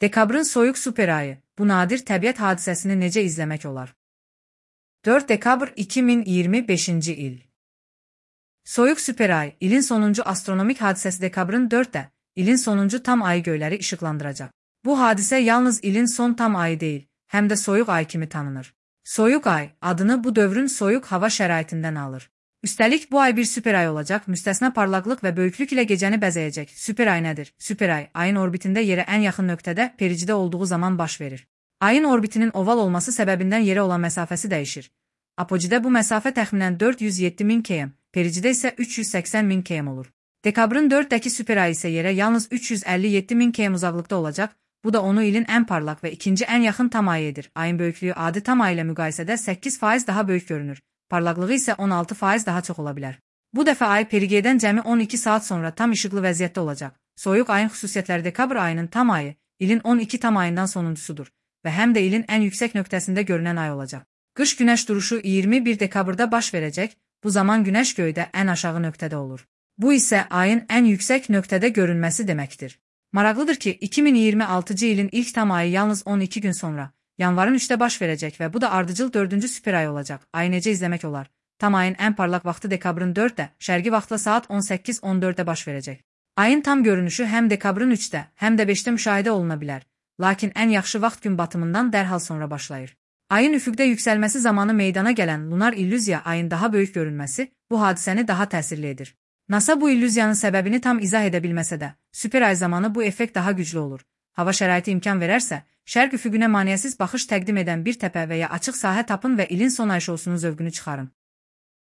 Dekabrın soyuq super ayı, bu nadir təbiət hadisəsini necə izləmək olar? 4 dekabr 2025-ci il. Soyuq super ay, ilin sonuncu astronomik hadisəsi dekabrın 4-də, ilin sonuncu tam ayı göyləri işıqlandıracaq. Bu hadisə yalnız ilin son tam ayı deyil, həm də soyuq ay kimi tanınır. Soyuq ay, adını bu dövrün soyuq hava şəraitindən alır. Üstəlik bu ay bir super ay olacaq, müstəsna parlaqlıq və böyüklük ilə gecəni bəzəyəcək. Super ay nədir? Super ay, ayın orbitində yerə ən yaxın nöqtədə, pericidə olduğu zaman baş verir. Ayın orbitinin oval olması səbəbindən yerə olan məsafəsi dəyişir. Apogeidə bu məsafə təxminən 407.000 km, pericidə isə 380.000 km olur. Dekabrın 4-dəki super ay isə yerə yalnız 357.000 km uzaqlıqda olacaq, bu da onu ilin ən parlaq və ikinci ən yaxın tam ayı edir. Ayın böyüklüyü adi tam ay ilə müqayisədə 8% daha böyük görünür. Parlaqlığı isə 16% daha çox ola bilər. Bu dəfə ay perigeydən cəmi 12 saat sonra tam işıqlı vəziyyətdə olacaq. Soyuq ayın xüsusiyyətləri dekabr ayının tam ayı, ilin 12 tam ayından sonuncusudur və həm də ilin ən yüksək nöqtəsində görünən ay olacaq. Qış günəş duruşu 21 dekabrda baş verəcək, bu zaman günəş göydə ən aşağı nöqtədə olur. Bu isə ayın ən yüksək nöqtədə görünməsi deməkdir. Maraqlıdır ki, 2026-cı ilin ilk tam ayı yalnız 12 gün sonra, yanvarın 3-də baş verəcək və bu da ardıcıl 4-cü super ay olacaq. Ayı necə izləmək olar? Tam ayın ən parlaq vaxtı dekabrın 4-də, şərqi vaxtla saat 18:14-də baş verəcək. Ayın tam görünüşü həm dekabrın 3-də, həm də 5-də müşahidə oluna bilər. Lakin ən yaxşı vaxt gün batımından dərhal sonra başlayır. Ayın üfüqdə yüksəlməsi zamanı meydana gələn lunar illüziya, ayın daha böyük görünməsi, bu hadisəni daha təsirli edir. NASA bu illüziyanın səbəbini tam izah edə bilməsə də, super ay zamanı bu effekt daha güclü olur. Hava şəraiti imkan verərsə, şərq üfüqünə maneəsiz baxış təqdim edən bir təpə və ya açıq sahə tapın və ilin son ay şousunun zövqünü çıxarın.